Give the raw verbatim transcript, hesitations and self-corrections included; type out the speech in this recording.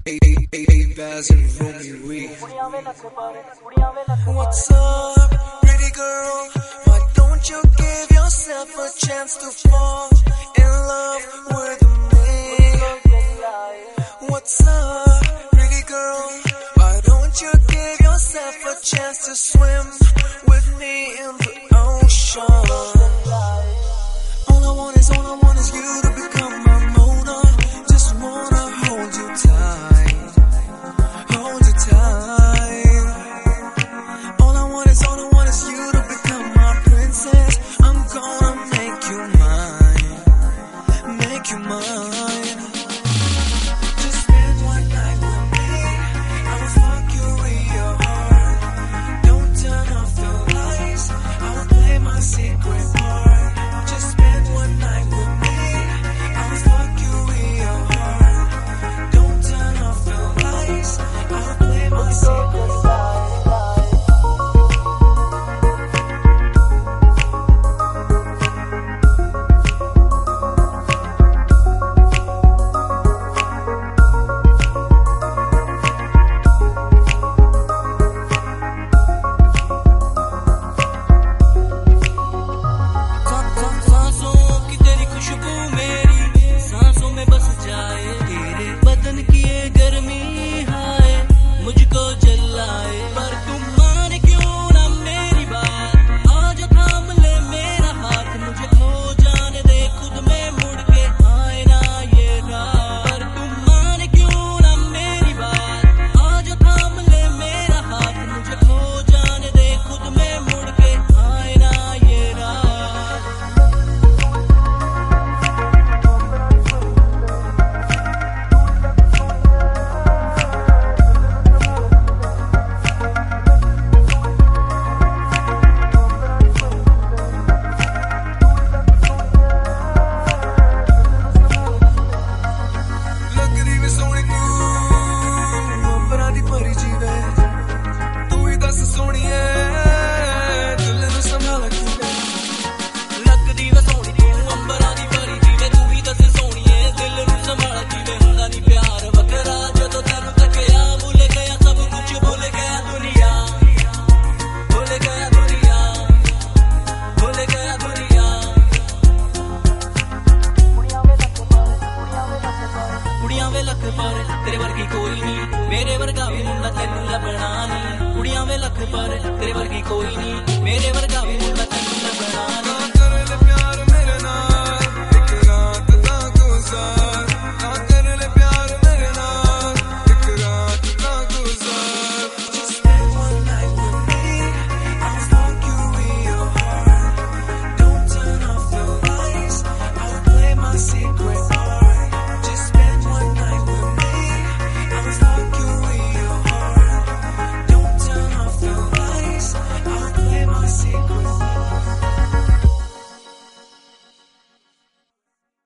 What's up, pretty girl? Why don't you give yourself a chance to fall in love with me? What's up, pretty girl? Why don't you give yourself a chance to swim with me in the ocean? All I want is, all I want is you to become my Mona. Just wanna hold you tight, hold you tight. All I want is, all I want is you to become my princess. I'm gonna make you mine, make you mine. Just spend one night with me. I will fuck you real hard. Don't turn off the lights, I will play my secret part. Just spend one night with me. I will fuck you real hard. Don't turn off the lights, I will play my secret part. तेरे वर्गी कोई नहीं, मेरे वर्गा भी मुंडा तेनू लभना नहीं। कुड़ियां वे लख पर तेरे वर्गी कोई नहीं, मेरे वर्गा भी मुंडा तेनू लभना नहीं।